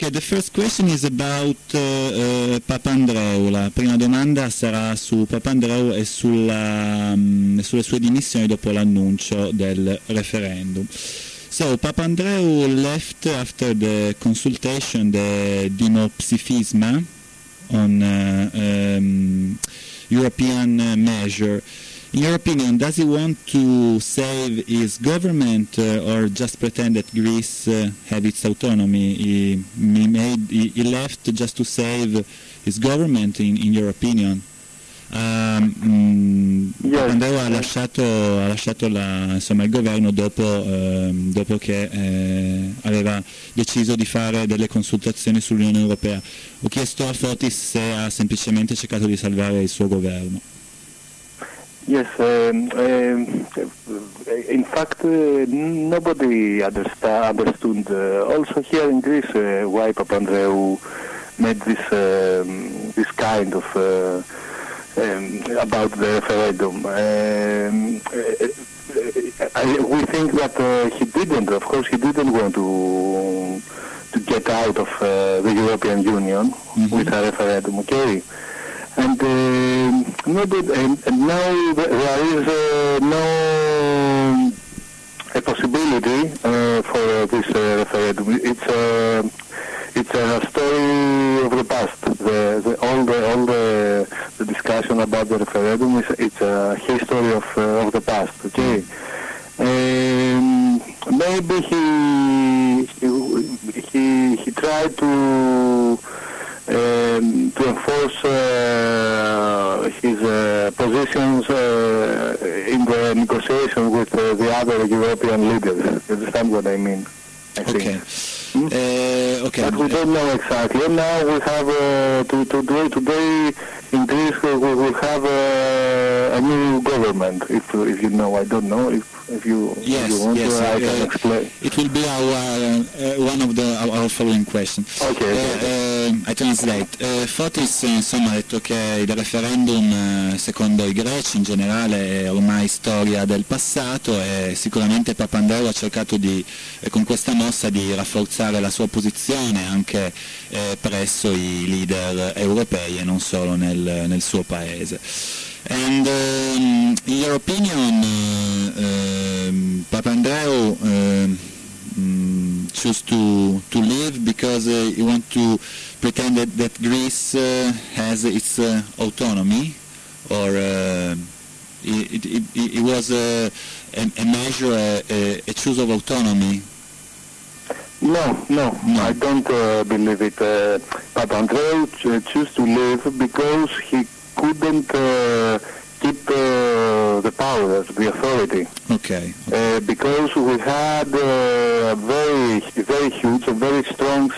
Okay, the first question is about Papandreou. La prima domanda sarà su Papandreou e sulle sue dimissioni dopo l'annuncio del referendum. So, Papandreou left after the consultation the Dimopsifisma on European measure. In your opinion, does he want to save his government or just pretend that Greece have its autonomy? He left just to save his government, in your opinion? Papandreou ha lasciato il governo dopo che aveva deciso di fare delle consultazioni sull'Unione Europea. Ho chiesto a Fotis se ha semplicemente cercato di salvare il suo governo. Yes, in fact, nobody understood, also here in Greece, why Papandreou made this kind of about the referendum. We think that he didn't want to get out of the European Union with a referendum. Okay. And now there is no a possibility for this referendum. It's a story of the past. All the discussion about the referendum it's a history of the past. Okay. Maybe he tried to enforce his positions in the negotiation with the other European leaders. You understand what I mean? I think. Okay. But we don't know exactly. And now we have today in Greece we will have a new government. If you know, I don't know. If you want to, I can explain. It will be one of our following questions. Okay. I translate. Fotis insomma ha detto che il referendum secondo i greci in generale è ormai storia del passato e sicuramente Papandreou ha cercato con questa mossa di rafforzare la sua posizione anche presso i leader europei e non solo nel suo paese. And in your opinion, Papandreou choose to leave because he want to pretend that Greece has its autonomy, or it was a measure, a choice of autonomy? No, I don't believe it. Papandreou chose to leave because he couldn't keep the power, the authority. Okay. Because we had a very huge, a very strong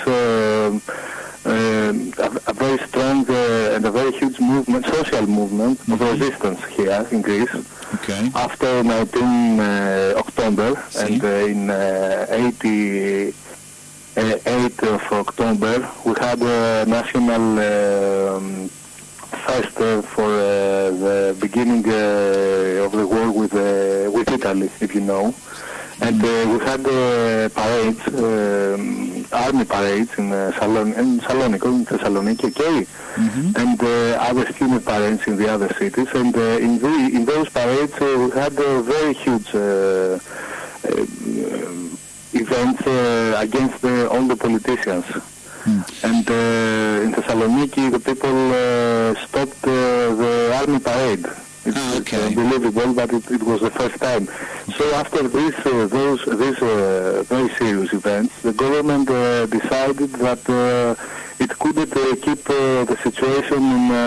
and a very huge movement, social movement of resistance here in Greece. Okay. After 19 October and in 8th of October, we had a national fest for the beginning of the war with Italy, if you know. And we had parades, army parades in Thessaloniki, okay, and other student parades in the other cities. And in those parades we had very huge events against all the politicians. And in Thessaloniki, the people stopped the army parade. It's unbelievable, but it was the first time. So after these very serious events, the government decided that it couldn't keep the situation in a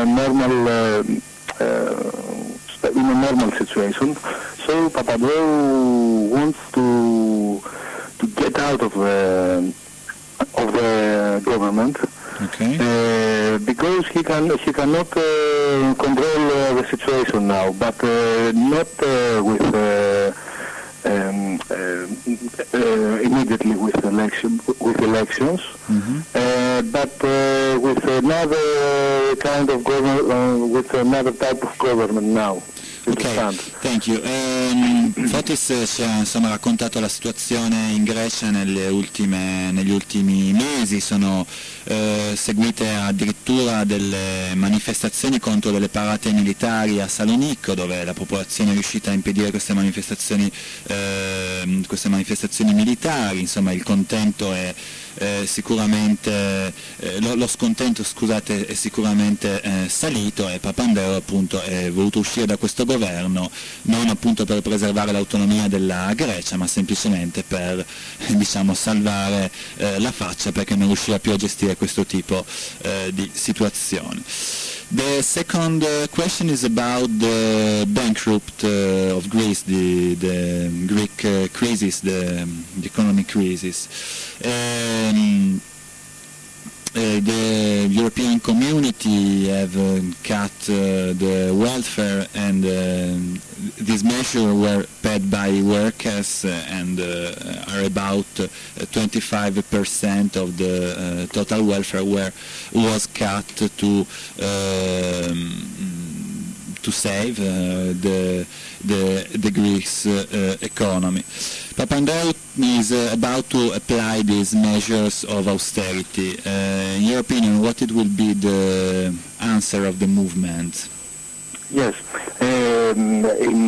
normal situation. So Papandreou wants to get out of the government. Okay. Because he cannot control the situation now, but not immediately with elections, but with another kind of government, with another type of government now. Thank you. Fotis ci ha raccontato la situazione in Grecia negli ultimi mesi, sono seguite addirittura delle manifestazioni contro delle parate militari a Salonicco, dove la popolazione è riuscita a impedire queste manifestazioni militari. Insomma, il contento è sicuramente lo scontento, scusate, è sicuramente salito, e Papandreou appunto è voluto uscire da questo governo non appunto per preservare l'autonomia della Grecia, ma semplicemente per salvare la faccia, perché non riusciva più a gestire questo tipo di situazione. The second question is about the bankrupt of Greece, the Greek crisis, the economic crisis. The European community have cut the welfare, and these measures were paid by workers and are about 25% of the total welfare was cut to save the Greek economy. Papandreou is about to apply these measures of austerity. In your opinion, what it will be the answer of the movement? Yes, in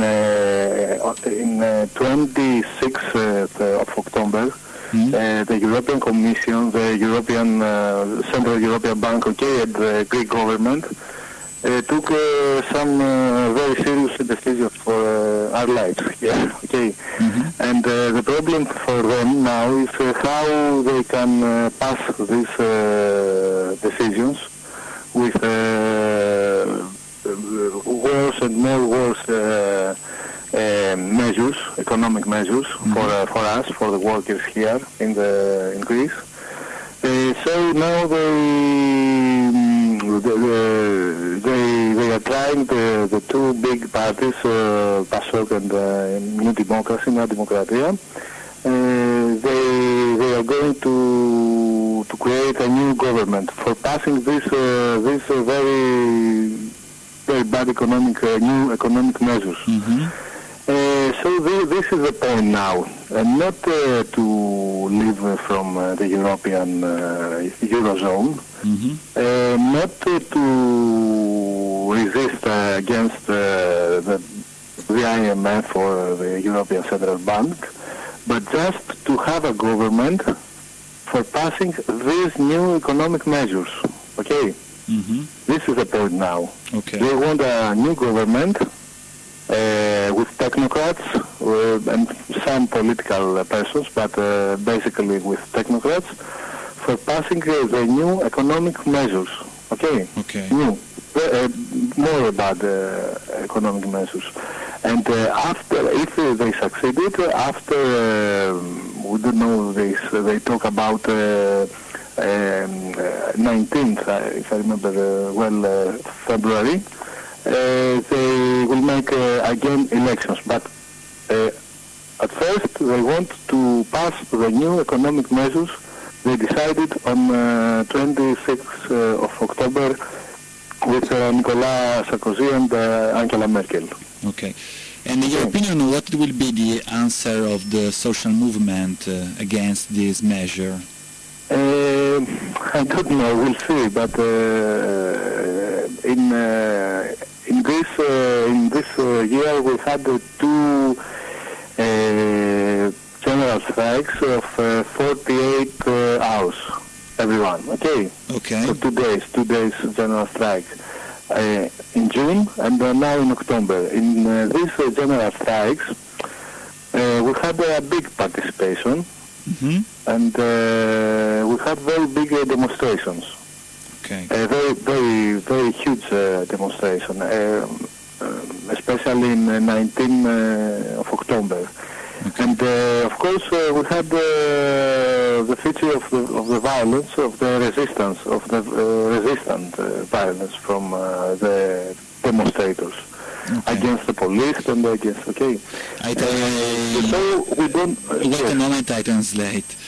26th of October, the European Commission, the European Central European Bank, and the Greek government took some very serious decisions for our lives. Yeah, okay. And the problem for them now is how they can pass these decisions with worse and more worse measures, economic measures for us, for the workers here in Greece. So now they are trying, the two big parties, PASOK and New Democracy, Nea Demokratia. They are going to create a new government for passing this very bad new economic measures. So this is the point now, and not to leave from the European Eurozone, not to resist against the IMF or the European Central Bank, but just to have a government for passing these new economic measures. Okay? This is the point now. Okay. They want a new government with technocrats and some political persons, but basically with technocrats, for passing the new economic measures. Okay? New. More bad economic measures. And after, if they succeeded, after, we don't know, they talk about 19th, if I remember February, they will make again elections. But at first they want to pass the new economic measures they decided on 26th of October with Nicolas Sarkozy and Angela Merkel. Okay. And in your opinion, what will be the answer of the social movement against this measure? I don't know, we'll see, but in Greece, in this year we had two general strikes of 48 hours, everyone, okay? Okay. For 2 days general strike. In June and now in October. In these general strikes, we had a big participation, and we had very big demonstrations. Okay. Very huge demonstration, especially in 19th of October. Okay. And of course we had the feature of the violence, of the resistance, of the resistant violence from the demonstrators against the police and against. Okay. So we don't. Wait a moment, I translate.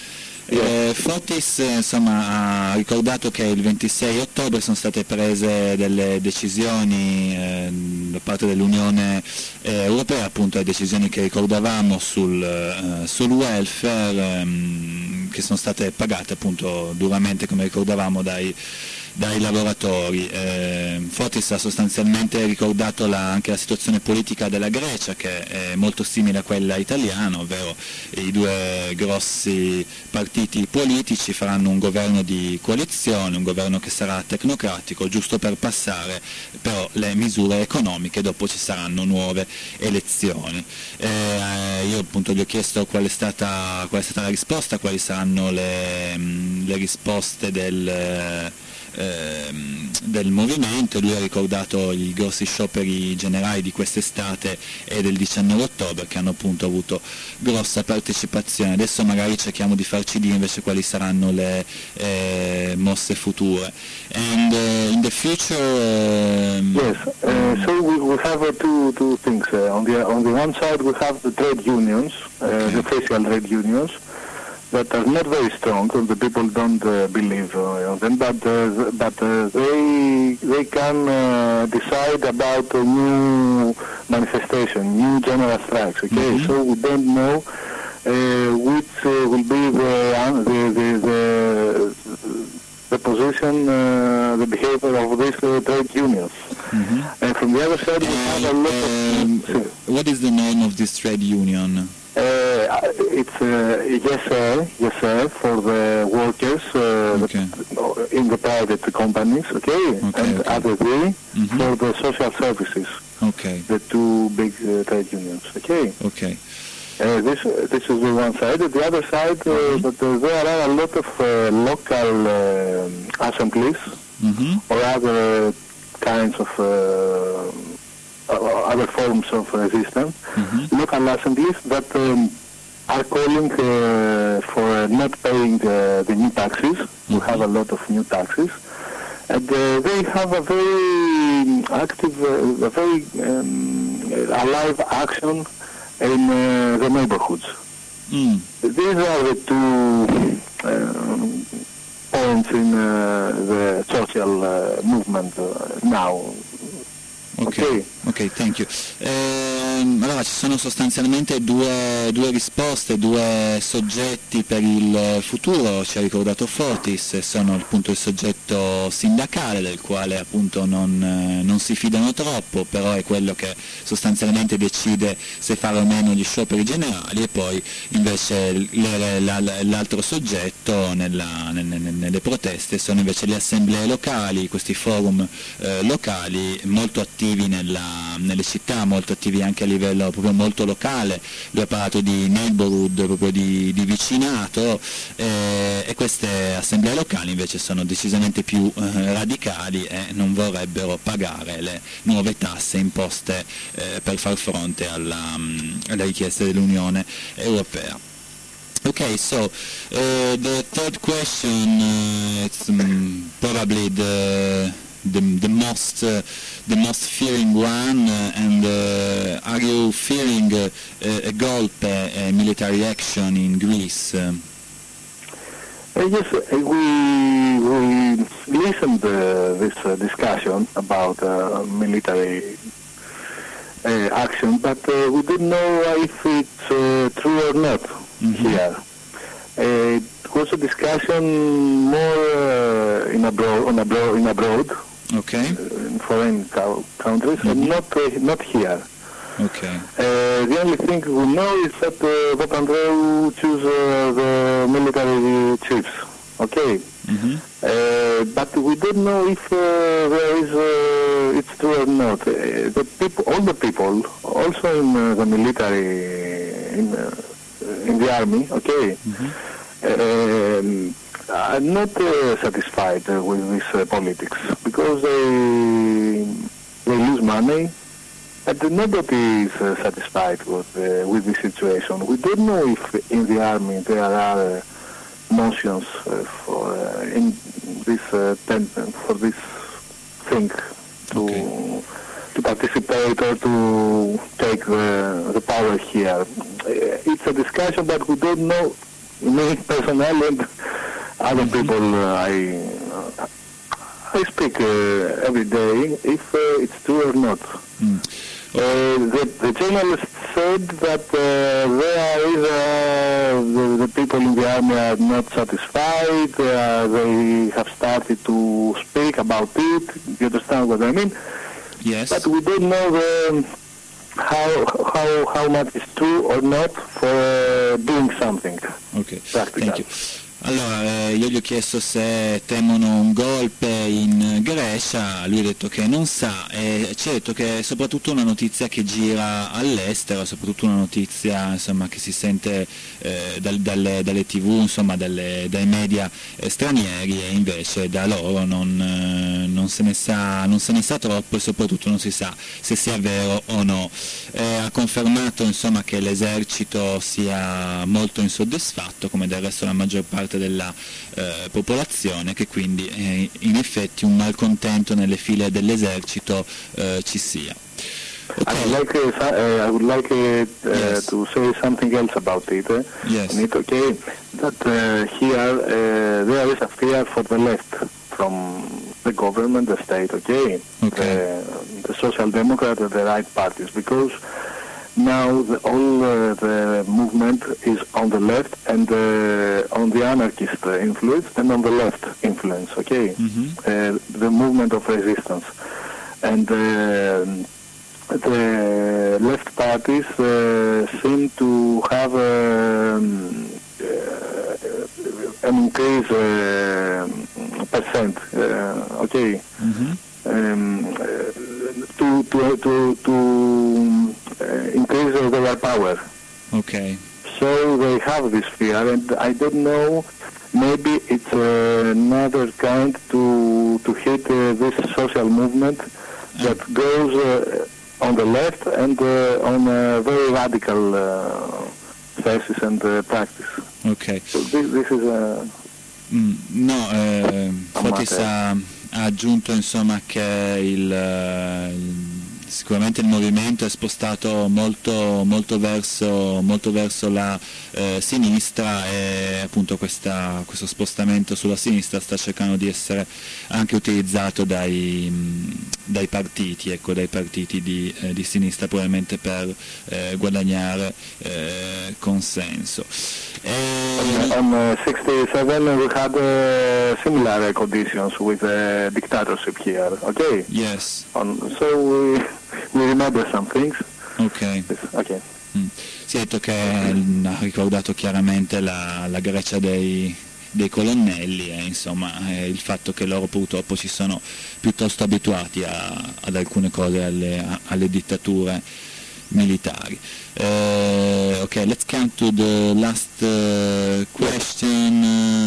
Fotis insomma, ha ricordato che il 26 ottobre sono state prese delle decisioni da parte dell'Unione Europea, appunto le decisioni che ricordavamo sul welfare, che sono state pagate appunto duramente, come ricordavamo, dai lavoratori. Fotis ha sostanzialmente ricordato anche la situazione politica della Grecia, che è molto simile a quella italiana, ovvero i due grossi partiti politici faranno un governo di coalizione, un governo che sarà tecnocratico, giusto per passare però le misure economiche, dopo ci saranno nuove elezioni. Io appunto gli ho chiesto qual è stata la risposta, quali saranno le risposte del movimento. Lui ha ricordato i grossi scioperi generali di quest'estate e del 19 ottobre che hanno appunto avuto grossa partecipazione. Adesso magari cerchiamo di farci dire invece quali saranno le mosse future. And in the future yes, so we have two things. On the one side we have the trade unions, the official trade unions, that are not very strong, and the people don't believe on them, but they can decide about a new manifestation, new general strikes. Okay, so we don't know which will be the position, the behavior of these trade unions. And from the other side, we have a lot of. What is the name of this trade union? It's yes, for the workers in the private companies, and other way for the social services. The two big trade unions. This is the one side. The other side, but there are a lot of local assemblies or other kinds of other forms of resistance, local assemblies that are calling for not paying the new taxes. We have a lot of new taxes, and they have a very active, a very alive action in the neighborhoods. These are the two points in the social movement now. Ok, thank you. Allora ci sono sostanzialmente due risposte, due soggetti per il futuro, ci ha ricordato Fotis, sono appunto il soggetto sindacale del quale appunto non si fidano troppo, però è quello che sostanzialmente decide se fare o meno gli scioperi generali, e poi invece l'altro soggetto nelle proteste sono invece le assemblee locali, questi forum locali molto attivi nelle città, molto attivi anche a livello proprio molto locale. Lui ha parlato di neighborhood, proprio di vicinato, e queste assemblee locali invece sono decisamente più radicali e non vorrebbero pagare le nuove tasse imposte per far fronte alle richieste dell'Unione Europea. Okay, so the third question, it's probably the most fearing one, and are you fearing a golpe, a military action in Greece? Yes, we listened this discussion about military action, but we don't know if it's true or not here. It was a discussion more in abroad. In foreign countries, and not here. The only thing we know is that Papandreou choose the military chiefs. But we don't know if there is it's true or not. All the people, also in the military, in the army, are not satisfied with this politics, because they lose money, and nobody is satisfied with this situation. We don't know if in the army there are motions for in this for this thing to participate or to take the power here. It's a discussion, but we don't know me personally and other people I speak every day if it's true or not. The journalist said that the people in the army are not satisfied. They have started to speak about it. You understand what I mean? Yes. But we don't know how much is true or not for doing something. Okay. Practical. Thank you. Allora, io gli ho chiesto se temono un golpe in Grecia, lui ha detto che non sa e ci ha detto che è soprattutto una notizia che gira all'estero, soprattutto una notizia insomma, che si sente dalle tv, insomma, dai media stranieri e invece da loro non se ne sa troppo e soprattutto non si sa se sia vero o no. Ha confermato insomma, che l'esercito sia molto insoddisfatto, come del resto la maggior parte della popolazione, che quindi in effetti un malcontento nelle file dell'esercito ci sia. Okay. I would like yes. to say something else about it. Yes. And it's okay that here there is a fear for the left from the government, the state, okay? The Social Democrat and the right parties, because now all the movement is on the left and on the anarchist influence and on the left influence, okay? The movement of resistance. And the left parties seem to have an increase percent, okay? To increase their power. Okay. So they have this fear, and I don't know, maybe it's another kind to hit this social movement that goes on the left and on very radical thesis and practice. Okay. So this is a... Fotis ha aggiunto insomma che sicuramente il movimento è spostato molto verso la sinistra e appunto questo spostamento sulla sinistra sta cercando di essere anche utilizzato dai partiti, ecco, dai partiti di sinistra, probabilmente per guadagnare consenso. On 67 we had similar conditions with dictatorship here, okay? Yes. So we remember some things. Okay. Okay. Si è detto che ha ricordato chiaramente la Grecia dei colonnelli e insomma il fatto che loro purtroppo ci sono piuttosto abituati ad alcune cose, alle dittature militari. Okay, let's come to the last question.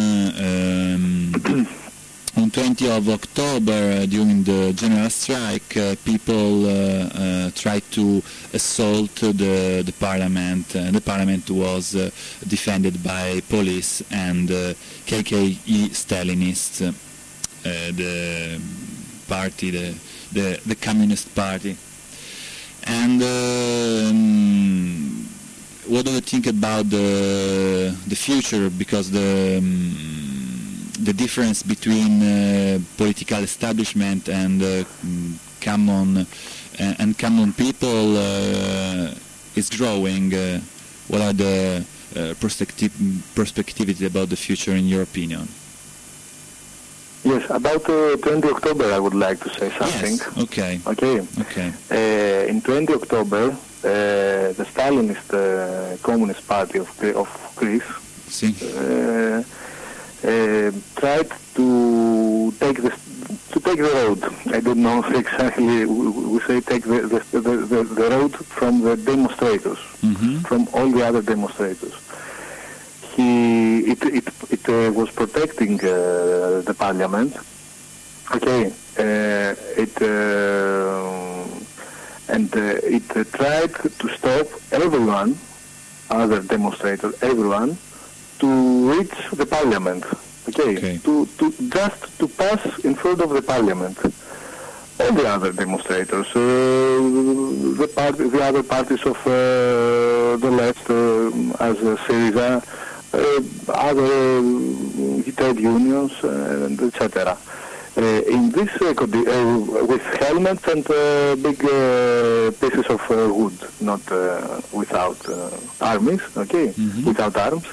On 20th of October, during the general strike, people tried to assault the parliament. The parliament was defended by police and KKE Stalinists, the party, the Communist Party. And what do you think about the future? Because the difference between political establishment and common people is growing. What are the perspectives about the future in your opinion? Yes, about 20 October I would like to say something. Yes, okay. In 20 October, the Stalinist Communist Party of Greece tried to take the road. I don't know exactly. We say take the road from the demonstrators, from all the other demonstrators. It was protecting the parliament. Okay, it tried to stop everyone, other demonstrators, everyone, to reach the parliament. Okay. To just to pass in front of the parliament. All the other demonstrators, the other parties of the left, as Syriza, other trade unions, and etc. In this, with helmets and big pieces of wood, not without armies, without arms.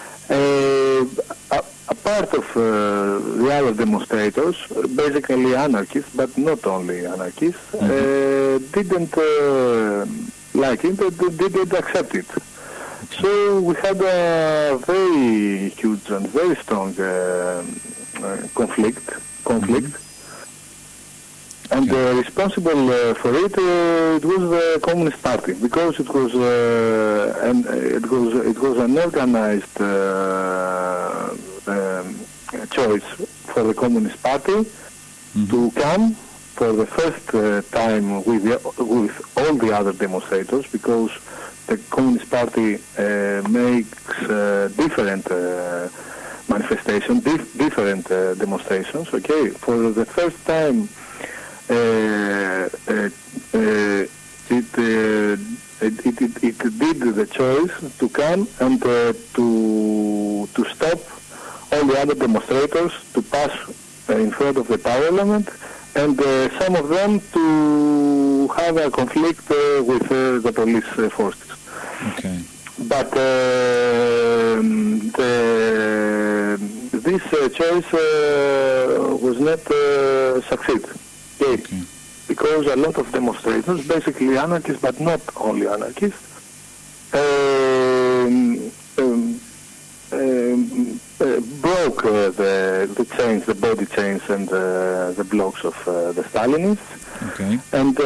A part of the other demonstrators, basically anarchists, but not only anarchists, didn't like it, didn't accept it. So we had a very huge and very strong conflict, and responsible for it, it was the Communist Party, because it was an organized choice for the Communist Party to come for the first time with all the other demonstrators, because the Communist Party makes different manifestations, different demonstrations. Okay, for the first time, it did the choice to come and to stop all the other demonstrators to pass in front of the parliament, and some of them to have a conflict with the police forces. Okay. But this choice was not succeed. Okay. Because a lot of demonstrators, basically anarchists, but not only anarchists, broke the chains, the body chains, and the blocks of the Stalinists. Okay. And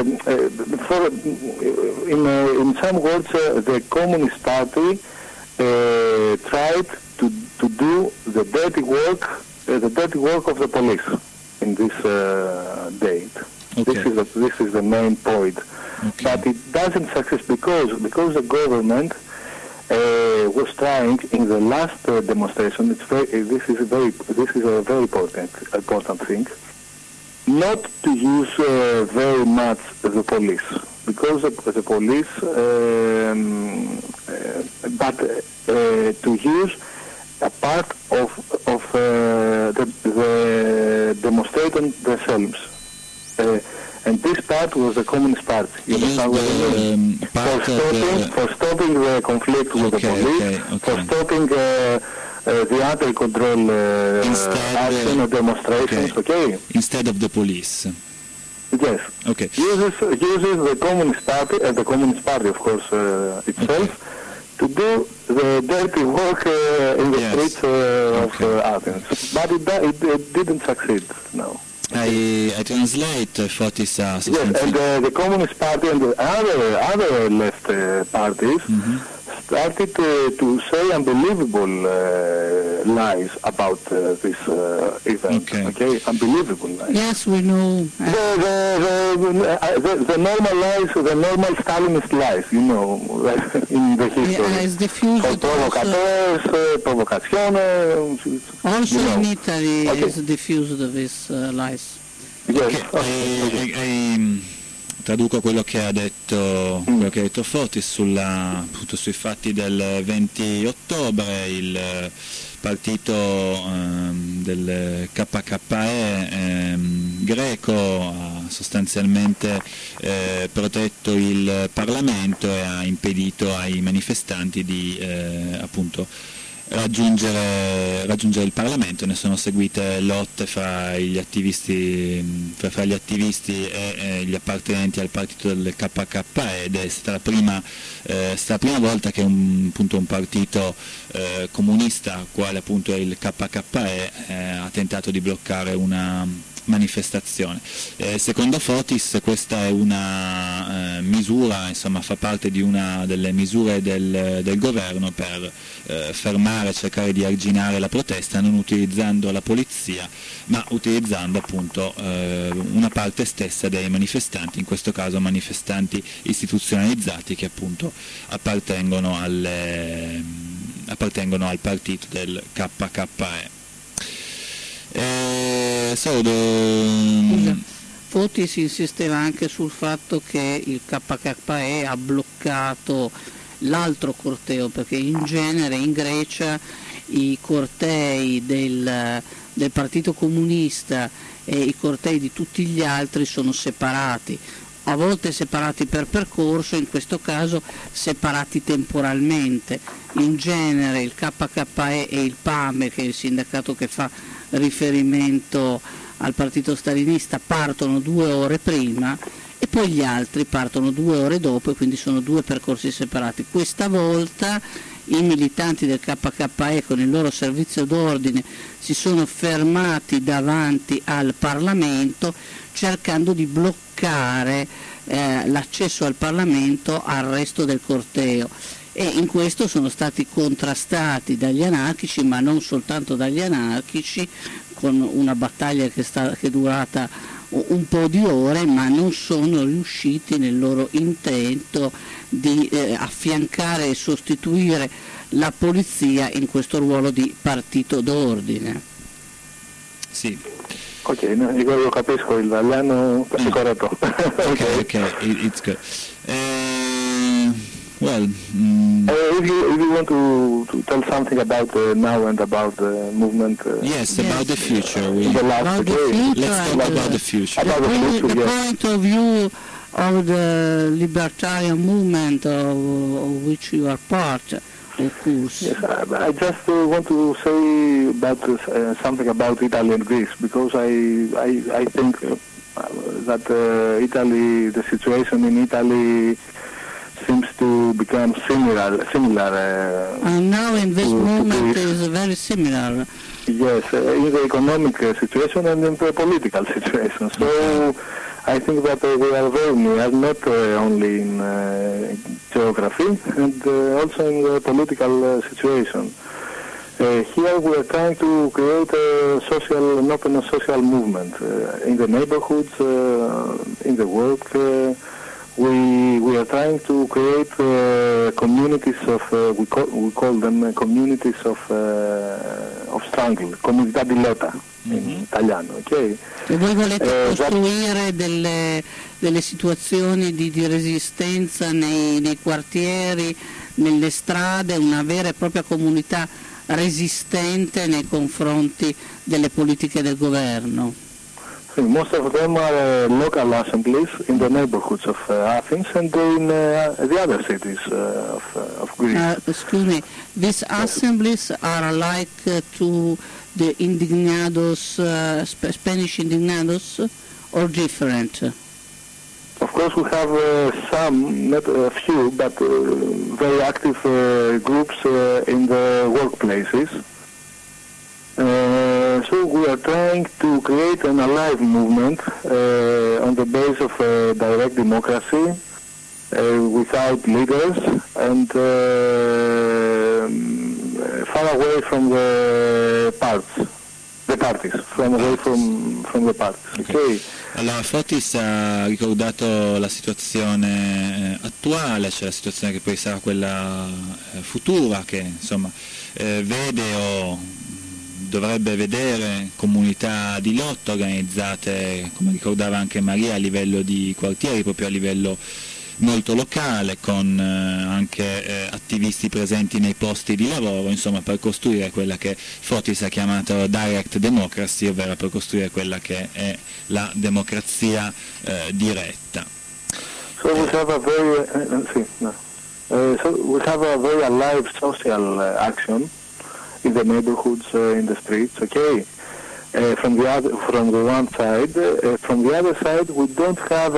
in some words, the Communist Party tried to do the dirty work of the police in this date. Okay. This is the main point. Okay. But it doesn't succeed because the government was trying in the last demonstration. This is a very important thing. Not to use very much the police, because the police, but to use a part of the demonstrators themselves. And this part was the Communist Party. You understand what I mean? For stopping the conflict with the police, for stopping the anti-control action or demonstrations, Instead of the police. Yes. Okay. Uses the Communist Party, and the Communist Party, of course, itself, to do the dirty work in the streets of Athens. But it didn't succeed, no. I translate Fotis Yes, and the Communist Party and the other left parties started to say unbelievable lies about this event. Okay, unbelievable lies. Yes, we know. The normal lies, the normal Stalinist lies, you know, in the history. It's diffused. Provocazione. Also in Italy is diffused these lies. Yes. Traduco quello che ha detto Fotis appunto sui fatti del 20 ottobre. Il partito del KKE greco ha sostanzialmente protetto il Parlamento e ha impedito ai manifestanti di appunto raggiungere il Parlamento. Ne sono seguite lotte fra gli attivisti e gli appartenenti al partito del KKE, ed è stata la prima volta che un partito comunista, quale appunto è il KKE, ha tentato di bloccare una manifestazione. Secondo Fotis questa è una misura, insomma fa parte di una delle misure del governo per fermare, cercare di arginare la protesta, non utilizzando la polizia, ma utilizzando appunto una parte stessa dei manifestanti, in questo caso manifestanti istituzionalizzati che appunto appartengono al partito del KKE. Fotis insisteva anche sul fatto che il KKE ha bloccato l'altro corteo, perché in genere in Grecia i cortei del Partito Comunista e i cortei di tutti gli altri sono separati, a volte separati per percorso, in questo caso separati temporalmente. In genere il KKE e il PAME, che è il sindacato che fa riferimento al partito stalinista, partono 2 ore prima e poi gli altri partono 2 ore dopo, e quindi sono 2 percorsi separati. Questa volta i militanti del KKE con il loro servizio d'ordine si sono fermati davanti al Parlamento cercando di bloccare l'accesso al Parlamento al resto del corteo, e in questo sono stati contrastati dagli anarchici, ma non soltanto dagli anarchici, con una battaglia che è durata un po' di ore, ma non sono riusciti nel loro intento di affiancare e sostituire la polizia in questo ruolo di partito d'ordine. Sì. Ok, no, io capisco l'italiano, è corretto. Ok, it's good. Well, if you want to tell something about now and about the movement. Yes, about the future. Let's talk about the future. The point of view of the libertarian movement of which you are part, of course. Yes, I just want to say about something about Italy and Greece, because I think that Italy, the situation in Italy seems to become similar. And now in this moment is very similar. Yes, in the economic situation and in the political situation. So I think that we are very near, not only in geography, and also in the political situation. Here we are trying to create an open social movement in the neighborhoods, in the work. We are trying to create communities of we call them communities of struggle, comunità di lotta in italiano, ok? E voi volete costruire delle situazioni di resistenza nei quartieri, nelle strade, una vera e propria comunità resistente nei confronti delle politiche del governo. Most of them are local assemblies in the neighborhoods of Athens and in the other cities of Greece. Excuse me, these assemblies are like to the indignados, Spanish indignados, or different? Of course we have some, not a few, but very active groups in the workplaces. So we are trying to create an alive movement on the basis of direct democracy, without leaders, and far away from the parties, away from the parties. Okay. Allora, Fotis ha ricordato la situazione attuale, cioè la situazione che poi sarà quella futura, che insomma vede o dovrebbe vedere comunità di lotta organizzate, come ricordava anche Maria, a livello di quartieri, proprio a livello molto locale, con anche attivisti presenti nei posti di lavoro, insomma, per costruire quella che Fotis ha chiamato direct democracy, ovvero per costruire quella che è la democrazia diretta. So we have a very alive social action in the neighborhoods, in the streets, okay? From the one side, from the other side, we don't have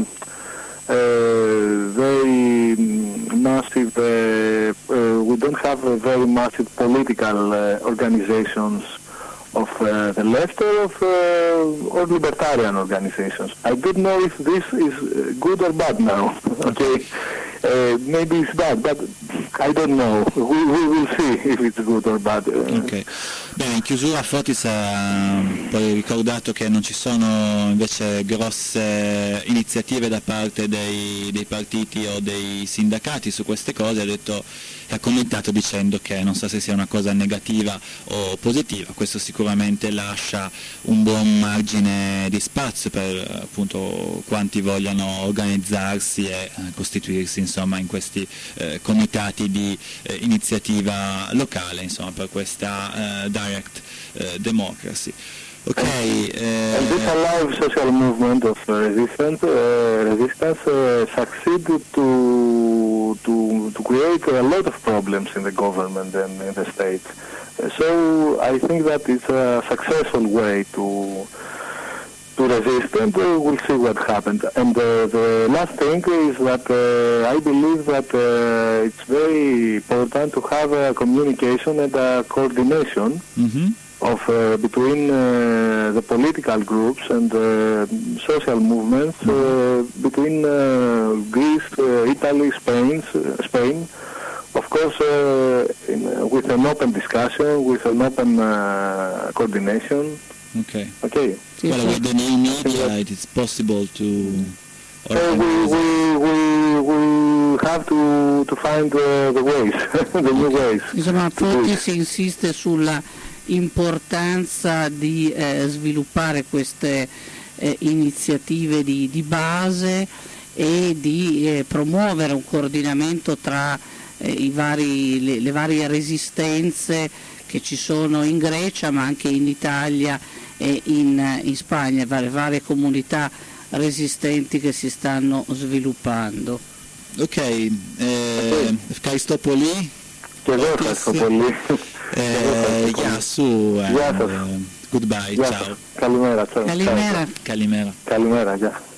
very massive. We don't have very massive political organizations of the left or libertarian organizations. I don't know if this is good or bad now. Okay. Maybe it's bad, but I don't know. We will see if it's good or bad. Okay. Bene, in chiusura Fotis ha poi ricordato che non ci sono invece grosse iniziative da parte dei partiti o dei sindacati su queste cose, ha commentato dicendo che non so se sia una cosa negativa o positiva, questo sicuramente lascia un buon margine di spazio per appunto quanti vogliano organizzarsi e costituirsi insomma in questi comitati di iniziativa locale, insomma, per questa direct democracy. Okay. And this alive social movement of resistance succeeded to create a lot of problems in the government and in the state. So I think that it's a successful way to resist, and we'll see what happens. And the last thing is that I believe that it's very important to have a communication and a coordination of between the political groups and social movements between Greece, Italy, Spain. Of course, with an open discussion, with an open coordination. Okay. Okay. Well, with the new media, it is possible to. We have to find the ways, the new ways. Insomma, Foti si insiste sulla importanza di sviluppare queste iniziative di base e di promuovere un coordinamento tra le varie resistenze che ci sono in Grecia ma anche in Italia e in Spagna, varie comunità resistenti che si stanno sviluppando. Ok, ευχαριστώ πολύ. Και εγώ ευχαριστώ πολύ. Γεια σου. Goodbye. Ciao. Καλημέρα. Καλημέρα. Καλημέρα. Καλημέρα, γεια.